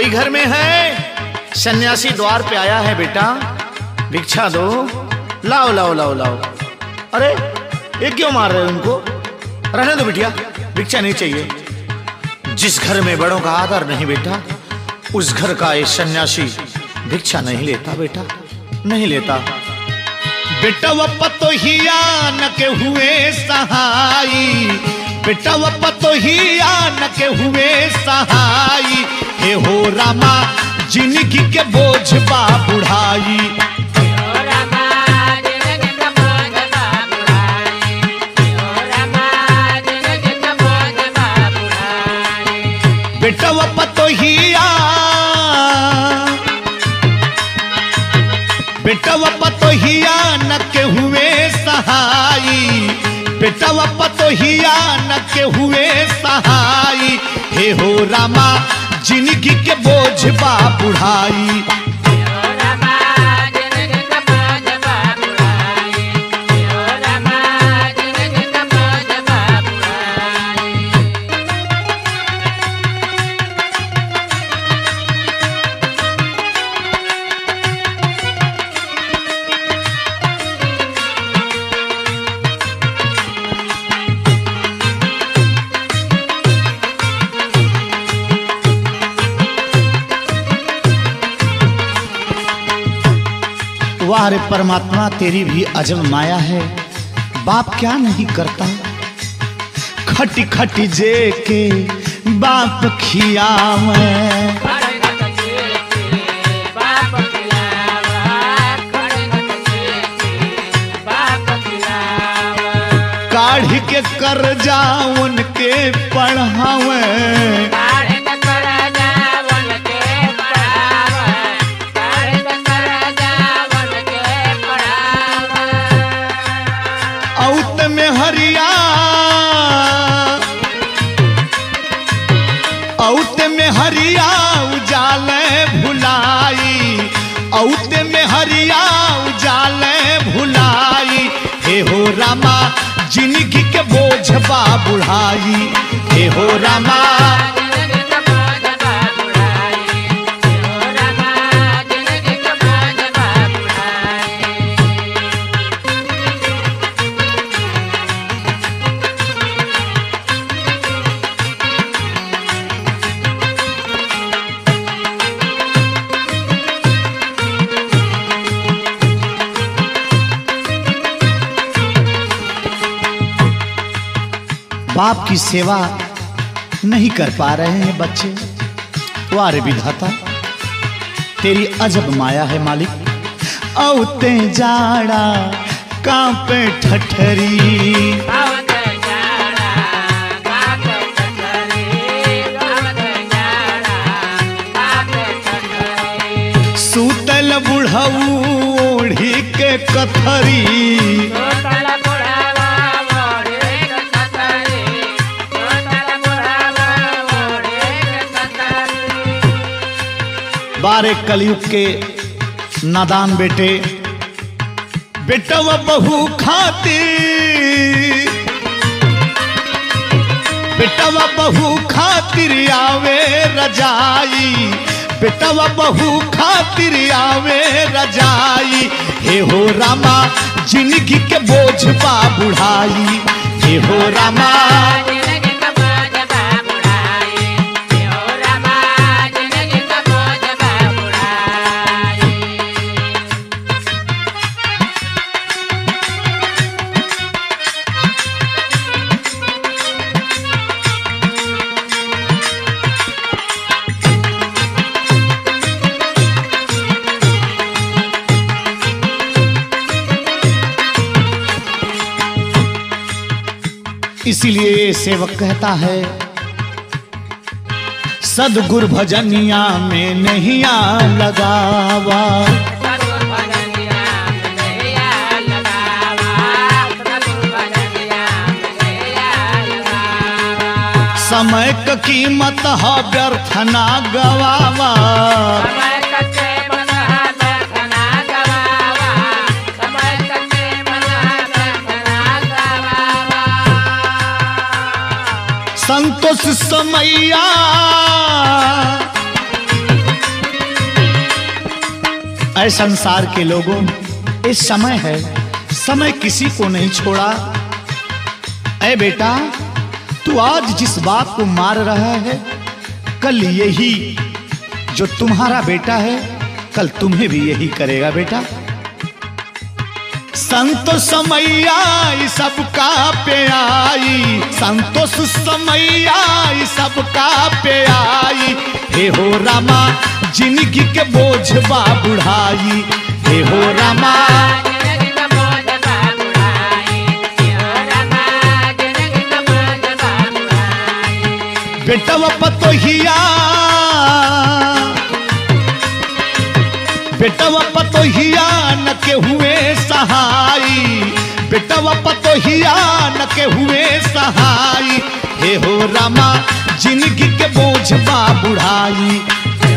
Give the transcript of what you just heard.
घर में है, सन्यासी द्वार पे आया है, बेटा भिक्षा दो। लाओ लाओ लाओ लाओ। अरे ये क्यों मार रहे हो उनको? रहने दो बिटिया, भिक्षा नहीं चाहिए। जिस घर में बड़ों का आदर नहीं बेटा, उस घर का ये सन्यासी भिक्षा नहीं लेता बेटा, नहीं लेता। बेटा वो पतोहिया न के हुए सहाई, बेटा वो पतोहिया न के हुए सहाई। हे हो रामा जिंदगी के बोझ बा बुढ़ाई। बेटा वो पतोहिया, बेटा वो पतोहिया न के हुए सहाई, बेटा वो पतोहिया न के हुए सहाई। हे हो रामा जिंदगी के बोझ बा बुढ़ाई। वाह रे परमात्मा, तेरी भी अजब माया है। बाप क्या नहीं करता, खटी खटी जे के बाप खियावे। काढ़ी के कर्जा उनके पढ़ावे, औते में हरिया उजाले भुलाई, औते में हरिया उजाले भुलाई। हे हो रामा जिंदगी के बोझ बा बुढ़ाई। हे हो रामा बाप की सेवा नहीं कर पा रहे हैं बच्चे। वारे विधाता, तेरी अजब माया है मालिक। औते जाड़ा कांपे ठठरी, सूतल बुढ़ऊ ओढ़ी के कथरी। बारे कलयुग के नादान बेटे, बेटा व बहू खातिर, बेटा व बहू खातिर आवे रजाई, बेटा व बहू खातिर आवे रजाई। हे हो रामा जिंदगी के बोझ बा बुढ़ाई। हे हो रामा इसीलिए सेवक कहता है, सदगुरु भजनिया में नहिया लगावा। समय का कीमत है व्यर्थ ना गवावा। संतोष समैया ऐ संसार के लोगों, ये समय है, समय किसी को नहीं छोड़ा। ऐ बेटा, तू आज जिस बाप को मार रहा है, कल यही जो तुम्हारा बेटा है, कल तुम्हें भी यही करेगा बेटा। संतोष समैया सबका पे आई, संतोष समैया सबका पे आई। हे हो रामा जिंदगी के बोझ बा बुढ़ाई, हे हो रामा बेटवा पतोहिया, बेटवा पतोहिया न के हुए सहाई, बेटवा पतोहिया न के हुए सहाई। हे हो रामा जिंदगी के बोझ बा बुढ़ाई।